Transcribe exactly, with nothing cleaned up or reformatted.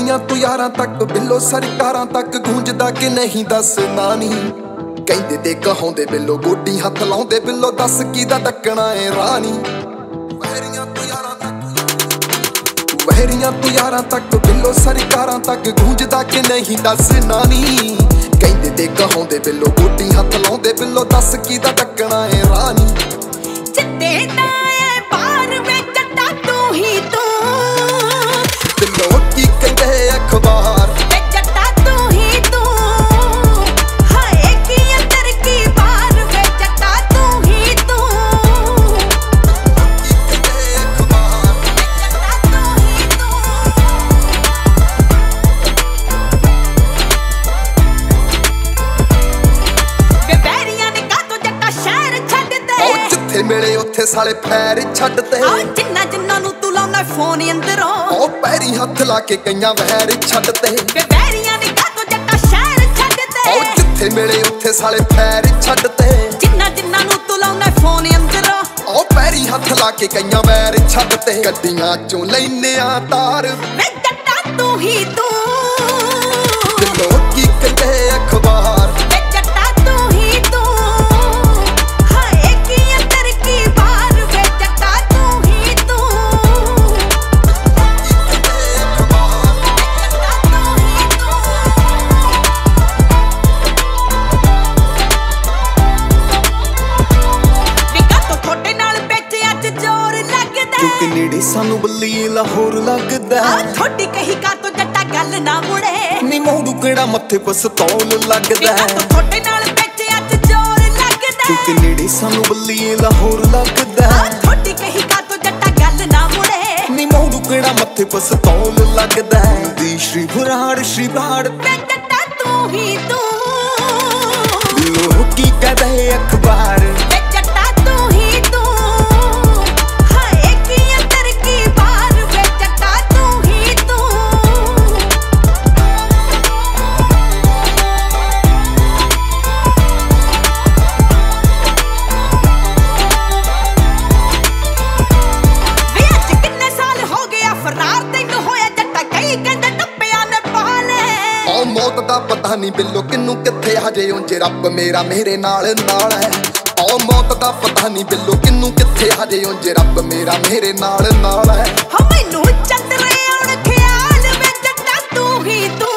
ਵਹਿਰੀਆਂ ਤੋਂ ਯਾਰਾਂ ਤੱਕ ਬਿੱਲੋ ਸਰਕਾਰਾਂ ਤੱਕ ਗੂੰਜਦਾ ਕਿ ਨਹੀਂ ਦੱਸਣਾ ਨੀ। ਕਹਿੰਦੇ ਤੇ ਕਹਾਉਂਦੇ ਬਿੱਲੋ ਗੋਡੀ ਹੱਥ ਲਾਉਂਦੇ ਬਿੱਲੋ ਦੱਸ ਕਿਹਦਾ ਡੱਕਣਾ ਏ ਰਾਣੀ। ਵਹਿਰੀਆਂ ਤੋਂ ਯਾਰਾਂ ਤੱਕ ਵਹਿਰੀਆਂ ਤੋਂ ਯਾਰਾਂ ਤੱਕ ਬਿੱਲੋ ਸਰਕਾਰਾਂ ਤੱਕ ਗੂੰਜਦਾ ਕਿ ਨਹੀਂ ਦੱਸਣਾ ਨੀ। ਕਹਿੰਦੇ ਤੇ ਕਹਾਉਂਦੇ ਬਿੱਲੋ ਗੋਡੀ ਹੱਥ ਲਾਉਂਦੇ ਬਿੱਲੋ ਦੱਸ ਕਿਹਦਾ ਡੱਕਣਾ ਏ ਰਾਣੀ। ਚਿੱਟੇ ਦਾ ਏ ਬਾਹਰ ਵੇ ਜੱਟਾ ਤੂੰ ਹੀ ਤੂੰ ਬਿੱਲੋ ਕੀ ਕਹਿੰਦੇ ਅਖਬਾਰ ਵੇ ਜੱਟਾ ਤੂੰ ਹੀ ਤੂੰ ਹਾਏ ਕੀ ਅੰਦਰ ਕੀ ਬਾਹਰ ਵੇ ਜੱਟਾ ਤੂੰ ਹੀ ਤੂੰ ਕੀ ਕਹਿੰਦੇ ਅਖਬਾਰ ਵੇ ਜੱਟਾ ਤੂੰ ਹੀ ਤੂੰ ਵੇ ਬੈਰੀਆਂ ਨੇ ਕਾਤੋਂ ਜੱਟਾ ਸ਼ਹਿਰ ਛੱਡ ਦੇ ਆਓ ਜਿੱਥੇ ਮਿਲੇ ਉੱਥੇ ਸਾਲੇ ਫੈਰ ਛੱਡਦੇ। ਆਓ ਜਿੰਨਾ ਜਿੰਨਾ ਨੂੰ ਤੂੰ ਲਾਉਣਾ ਫੋਨ ਅੰਦਰੋਂ ਆਓ ਪੈਰੀ ਹੱਥ ਲਾ ਕੇ ਕਈਆਂ ਵਹਿਰ ਛੱਡਦੇ। ਵੇ ਬੈਰੀਆਂ ਨੇ ਕਾਤੋਂ ਜੱਟਾ ਸ਼ਹਿਰ ਛੱਡ ਆਓ ਦੇ ਜਿੱਥੇ ਮਿਲੇ ਉੱਥੇ ਸਾਲੇ ਫੈਰ ਛੱਡਦੇ। ਜਿੰਨਾ ਜਿੰਨਾ ਨੂੰ ਤੂੰ ਲਾਉਣਾ ਫੋਨ ਅੰਦਰੋਂ ਆਓ ਪੈਰੀ ਹੱਥ ਲਾ ਕੇ ਕਈਆਂ ਵਹਿਰ ਛੱਡਦੇ। ਗੱਡੀਆਂ ਚੋਂ ਲੈਨੇ ਆ ਤਾਰ ਵੇ ਜੱਟਾ ਤੂੰ ਹੀ ਤੂੰ ਬਿੱਲੋ ਕੀ ਕਹਿੰਦੇ ਅਖਬਾਰ ਵੇ ਜੱਟਾ ਤੂੰ ਹੀ ਤੂੰ ਹਾਏ ਕੀ ਅੰਦਰ ਕੀ ਬਾਹਰ ਵੇ ਜੱਟਾ ਤੂੰ ਹੀ ਤੂੰ ਕੀ ਕਹਿੰਦੇ ਅਖਬਾਰ ਜੱਟਾ ਤੂੰ ਹੀ ਤੂੰ ਵੇ ਕਾਤੋਂ ਤੁਹਾਡੇ ਨਾਲ ਵਿੱਚ ਅੱਜ ਜ਼ੋਰ ਲੱਗਦਾ ਕਿਉਂਕਿ ਨੇੜੇ ਸਾਨੂੰ ਬੱਲੀ ਲਾਹੌਰ ਲੱਗਦਾ। ਆ ਥੋੜੀ ਕਹੀ ਕਾਤੋਂ ਜੱਟਾ ਗੱਲ ਨਾ ਮੁੜੇ ਨੀ ਮੋੜੂ ਕਿਹੜਾ ਮੱਥੇ ਪਸਤੌਲ ਵੇ ਲੱਗਦਾ। ਕਾਤੋਂ ਤੁਹਾਡੇ ਨਾਲ ਵਿੱਚ ਅੱਜ ਜ਼ੋਰ ਲੱਗਦਾ ਕਿਉਂਕਿ ਨੇੜੇ ਸਾਨੂੰ ਬੱਲੀ ਲਾਹੌਰ ਲੱਗਦਾ। ਆ ਥੋੜੀ ਕਹੀ ਕਾਤੋਂ ਜੱਟਾ ਗੱਲ ਨਾ ਮੁੜੇ ਨੀ ਮੋੜੂ ਕਿਹੜਾ ਮੱਥੇ ਪਸਤੌਲ ਲੱਗਦਾ। ਦੀ ਸ਼੍ਰੀ ਬਰਾੜ ਸ਼੍ਰੀ ਬਰਾੜ ਵੇ ਜੱਟਾ ਤੂੰ ਹੀ ਤੂੰ ਲੋਕ ਕੀ ਕਹਦੇ ਅਖਬਾਰ ਵੇ ਜੱਟਾ ਤੂੰ ਹੀ ਤੂੰ ਹਾਏ ਕੀ ਅੰਦਰ ਕੀ ਬਾਹਰ ਵੇ ਜੱਟਾ ਤੂੰ ਹੀ ਤੂੰ ਵੇ ਅੱਜ ਕਿੰਨੇ ਸਾਲ ਹੋ ਗਏ ਆ ਫਰਾਰ ਤੈਨੂੰ ਹੋਇਆ ਜੱਟਾ ਕਈ ਕਹਿੰਦੇ ਟੱਪਿਆਂ ਨੇ ਪਾ ਲੈ ਆਹ ਮੌਤ ਦਾ ਪਤਾ ਨਹੀਂ ਬਿੱਲੋ ਕਿੰਨੂੰ ਕਿੱਥੇ ਹਜੇ ਉਂਝ ਰੱਬ ਮੇਰਾ ਮੇਰੇ ਨਾਲ ਨਾਲ ਹੈ। ਆਹ ਮੌਤ ਦਾ ਪਤਾ ਨਹੀਂ ਬਿੱਲੋ ਕਿੰਨੂੰ ਕਿੱਥੇ ਹਜੇ ਉਂਝ ਰੱਬ ਮੇਰਾ ਮੇਰੇ ਨਾਲ ਨਾਲ ਹੈ। ਹੋ ਮੈਨੂੰ ਚੰਦਰੇ ਆਉਣ ਖਿਆਲ ਵੇ ਜੱਟਾ ਤੂੰ ਹੀ ਤੂੰ